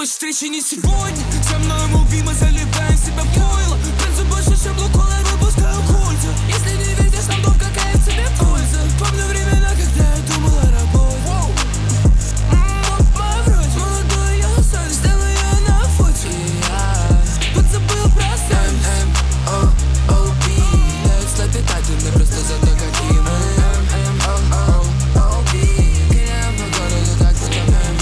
встречи не сегодня. Со мной муви, мы заливаем себя в пойло. Принцу больше, чем лукола, выпускаю кольца. Если не видишь нам дом, какая в тебе польза? Помню времена, когда я думал о работе. Молодой, я соль, сделаю ее на фото. И я подзабыл про секс. M-M-O-O-B. Я слепетать, ты мне просто за то, какие мы. M-M-O-O-B. Кидаем по городу, так будто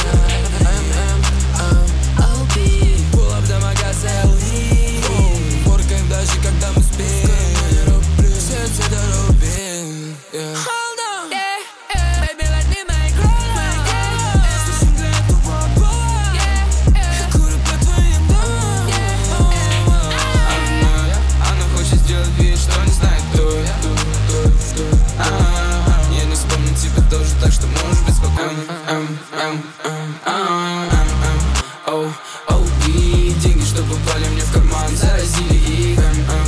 M-M-O-O-B. Pull up до магаза LV. Форкаем даже, когда мы спим. Сердце дорубим. Hold on. Baby, let me make love. Слушаем для этого бой. Курю по твоим домам. Она хочет сделать вид, что не знает, кто я. Я не вспомню тебя тоже, так что можешь быть спокойным. O-O-B. Деньги, что попали мне в карман, заразили их.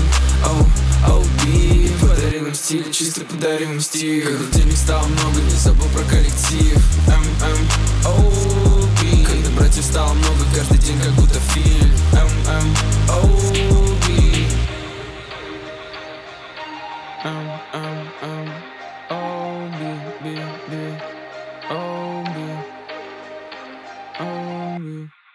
O-O-B. Подарил им стиль, чисто подарил им стиль. Когда денег стало много, не забыл про коллектив. M-M-O-B. Когда братьев стало много, каждый день как будто фильм. M-M-O-B. M-M-M-O-B.